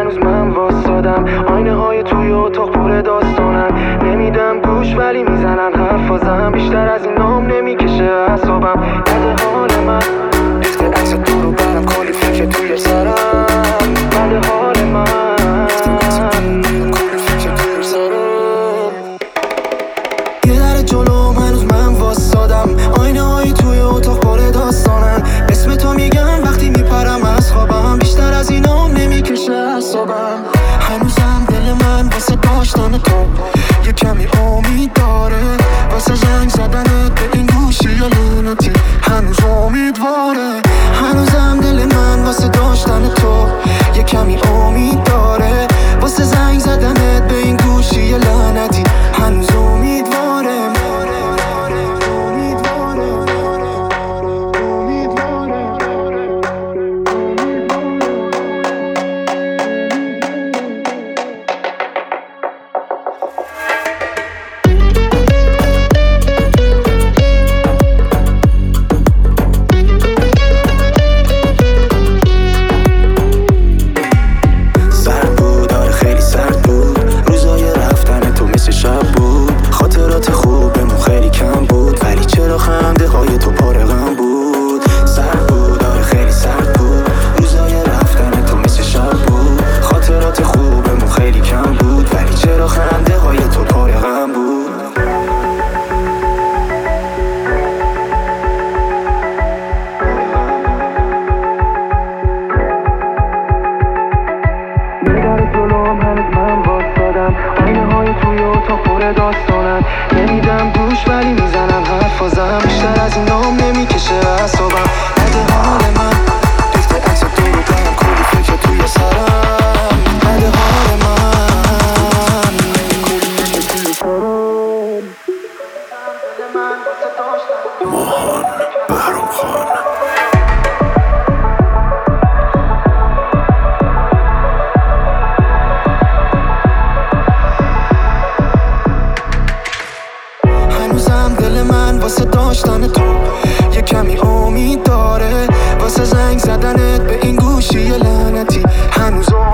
هنوز من واسادم، آینه های توی اتاق پر داستانن. نمیدم گوش ولی میزنن حرفازم، بیشتر از این نام نمیکشه اعصابم. بده حال من ریخت عکس تو رو برم، کلی فکر توی سرم. بده حال من کلی فکر توی سرم. یه در جلوم هنوز من واسادم، آینه های توی اتاق پر داستانن. اسم تو میگم وقتی میپرم از خوابم، بیشتر از این نام نمیکشه اعصابم. هنوزم دل من واسه داشتن تو یه کمی امید داره، واسه زنگ زدنت به این گوشی لعنتی هنوز امیدواره. هنوزم دل من واسه داشتن تو یه کمی امید داره، واسه زنگ زدنت به این گوشی لعنتی هنوز امیدواره. خاطرات خوبمون خیلی کم بود، ولی چرا خنده های تو پاره غم بود. سرد بود آره خیلی سرد بود، روزای رفتن تو مثل شب بود. خاطرات خوبمون خیلی کم بود، ولی چرا خنده های تو پاره غم بود. نگاه جلوم هنوز من واسادم، آینه های توی اتاق پر داستانن. نمیدم گوش ولی میزنن حرفازم، بیشتر از این نام نمیکشه اعصابم. بده حال من ریخت عکس تو رو برم، کلی فکر توی سرم. بده حال من کلی فکر توی سرم. ماهان بهرام خان. هنوزم دل من واسه داشتن تو یه کمی امید داره، واسه زنگ زدنت به این گوشی لعنتی هنوز